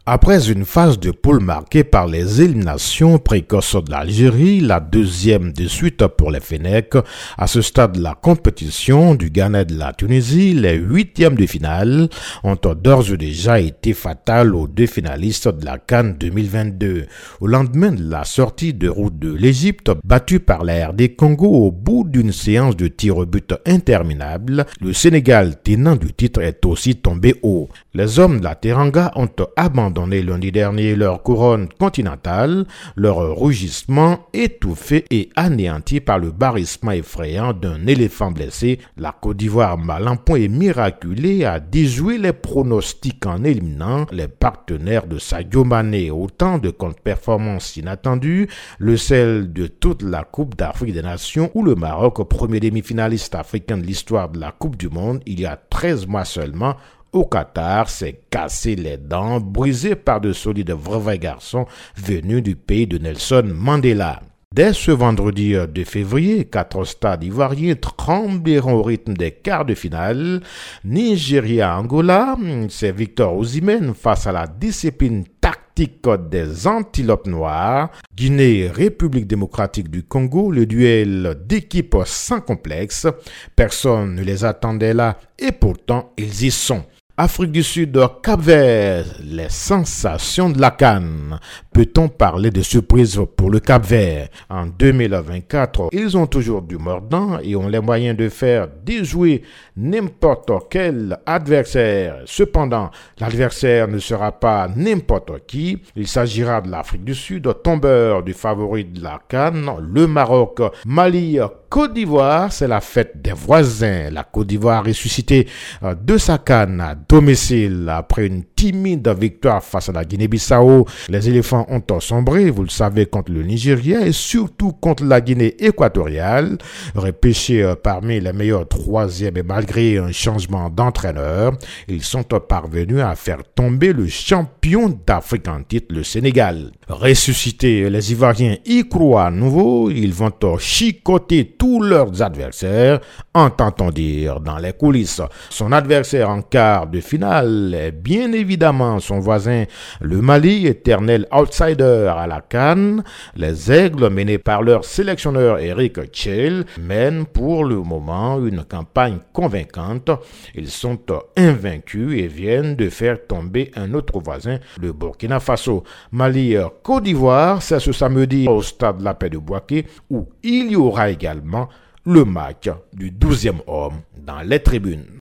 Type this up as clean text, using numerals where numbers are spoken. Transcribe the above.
Après une phase de poule marquée par les éliminations précoces de l'Algérie, la deuxième de suite pour les Fennecs, à ce stade de la compétition du Ghana et de la Tunisie, les huitièmes de finale ont d'ores et déjà été fatales aux deux finalistes de la CAN 2022. Au lendemain de la sortie de route de l'Égypte, battue par la RD Congo au bout d'une séance de tirs au but interminable, le Sénégal, tenant du titre, est aussi tombé haut. Les hommes de la Teranga ont abandonné lundi dernier leur couronne continentale, leur rugissement étouffé et anéanti par le barrissement effrayant d'un éléphant blessé. La Côte d'Ivoire, mal en point et miraculée, a déjoué les pronostics en éliminant les partenaires de Sadio Mané. Autant de contre-performances inattendues, le sel de toute la Coupe d'Afrique des Nations où le Maroc, premier demi-finaliste africain de l'histoire de la Coupe du Monde, il y a 13 mois seulement, au Qatar, s'est cassé les dents, brisé par de solides vrais garçons venus du pays de Nelson Mandela. Dès ce vendredi 2 février, 4 stades ivoiriens trembleront au rythme des quarts de finale. Nigeria-Angola, c'est Victor Osimhen face à la discipline tactique des antilopes noires. Guinée-République démocratique du Congo, le duel d'équipes sans complexe. Personne ne les attendait là et pourtant ils y sont. Afrique du Sud, Cap-Vert, les sensations de la CAN. Peut-on parler de surprise pour le Cap-Vert? En 2024, ils ont toujours du mordant et ont les moyens de faire déjouer n'importe quel adversaire. Cependant, l'adversaire ne sera pas n'importe qui. Il s'agira de l'Afrique du Sud, tombeur du favori de la CAN, le Maroc, Mali, Côte d'Ivoire, c'est la fête des voisins. La Côte d'Ivoire ressuscitée de sa CAN à domicile après une timide victoire face à la Guinée-Bissau. Les éléphants ont sombré, vous le savez, contre le Nigeria et surtout contre la Guinée équatoriale, repêchés parmi les meilleurs troisièmes et malgré un changement d'entraîneur, ils sont parvenus à faire tomber le champion d'Afrique en titre, le Sénégal. Ressuscités, les Ivoiriens y croient à nouveau, ils vont chicoter tous leurs adversaires, entend-on dire dans les coulisses. Son adversaire en quart de finale est bien évidemment son voisin, le Mali, éternel outsider à la CAN. Les Aigles, menés par leur sélectionneur Eric Tchel, mènent pour le moment une campagne convaincante. Ils sont invaincus et viennent de faire tomber un autre voisin, le Burkina Faso. Mali-Côte d'Ivoire, c'est ce samedi au stade La Paix de Bouaké où il y aura également le match du 12e homme dans les tribunes.